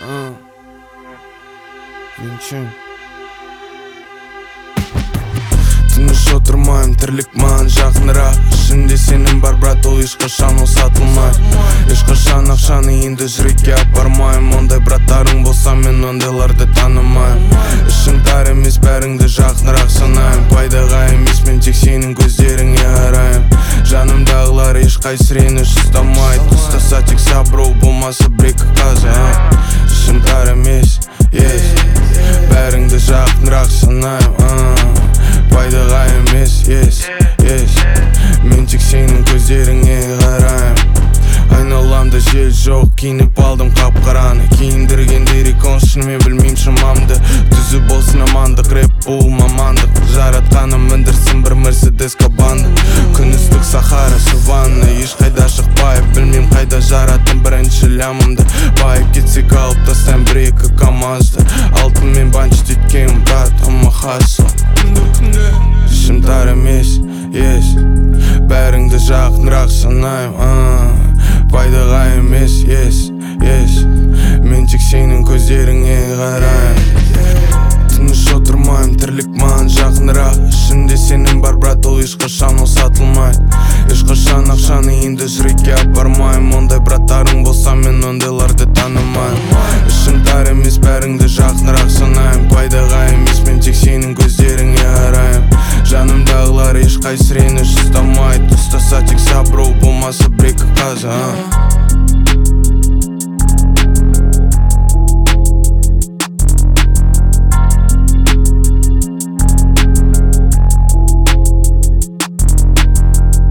Винчен. Тыныш отырмайым, тірлік маған жақынырақ. Ішінде сенің бар, брат, ол ешқашан ол сатылмай. Ешқашан ақшаны енді жүрекке апармайым. Ондай браттарың болса мен ондайларды танымайым. Ішің тар емес, бәріңді жақынырақ санайым. Пайдаға емес, мен тек сенің көздеріңе қарайым. Жанымдағылар ешқайсы рені ұстамайды. Ұстаса тек сабыр, болмаса бір-екі қаза. Ішім тар емес, бәріңді жақынырақ санайым. Пайдаға емес, мен тек сенің көздеріңе қарайым. Айналамда жел жоқ, киініп алдым қап-қараны. Киіндіргенде рекон, шынымен білмейм шамамды. Түзі болсын амандық, рэп бұл мамандық. Жаратқаным міндірсін бір Мерседес кабанды. Күн ыстық Сахара, саванна. Ешқайда шықпайып, білмейм қайда жараттым бірінші лямымды. Байып кетсек алып тастайым бір-екі камазды. Алтынмен банчит еткем, брат, ама хасл. Ішім тар емес, бәріңді жақынырақ санайым. Пайдаға емес, мен тек сенің көздеріңе қарайым. Тыныш отырмайым, тірлік маған жақынырақ. Ішінде сенің бар, брат, ол ешқашан ол сатылмай. Ешқашан ақшаны енді жүрекке апармайым. Ондай браттарың болса мен ондайларды танымайым. Ішім тар емес, бәріңді жақынырақ санайым. Пайдаға емес, мен тек сенің көздеріңе қарайым. Жанымдағылар ешқайсы рені ұстамайды. Ұстаса тек сабыр, болмаса бір-екі қаза.